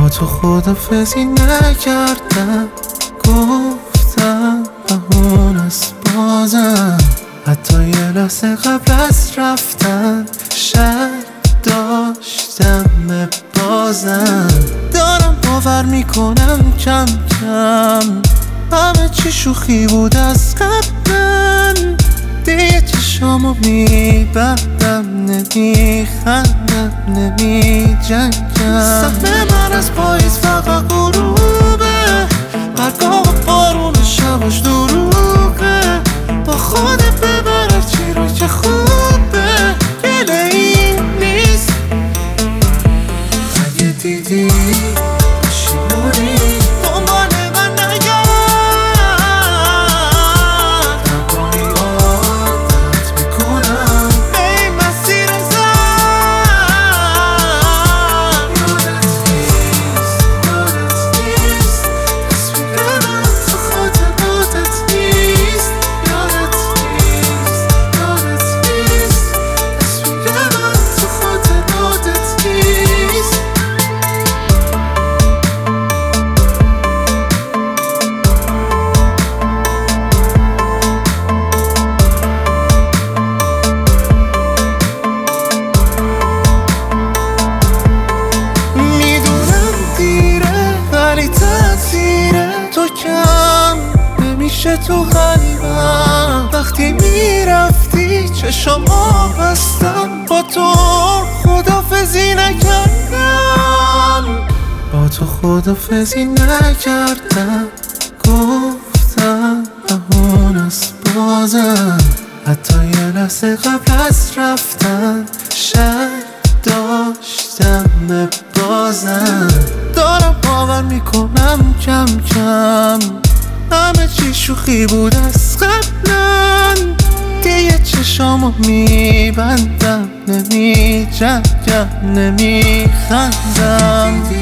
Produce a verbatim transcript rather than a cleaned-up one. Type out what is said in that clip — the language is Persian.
تو خدافزی نکردم، گفتم بهون است بازم. حتی یه لحظه قبل از رفتن شک داشتم بازم. دارم باور میکنم کم کم همه چی شوخی بود از قبلا. دیگه چشامو میبندم، نمیخندم، نمیجنگم. سهم من از پاییز فقط غروبه، برگاه و بارون شباش دروغه. با خودت ببر چی رو که خوبه، گله این نیست. اگه دیدی شیمونی دنبال من نگرد، نگاهی عادت میکنم به این مسیر زن. یادت نیست، یادت نیست تصویر من تو خاطراتت نیست. یادت نیست، یادت نیست تصویر من تو خاطراتت نیست. میدونم دیره ولی تاثیره تو کم نمیشه تو قلبم. وقتی میرفتی چشمو بستم، با تو خدافزی نکردم. با تو خدافزی نکردم، گفتم بهون است بازم. حتی یه لحظه قبل از رفتن شک داشتم بازم. دارم باور میکنم کم کم همه چی شوخی بود از قبلا. دیگه چشامو میبندم، نمیجنگم، نمیخندم.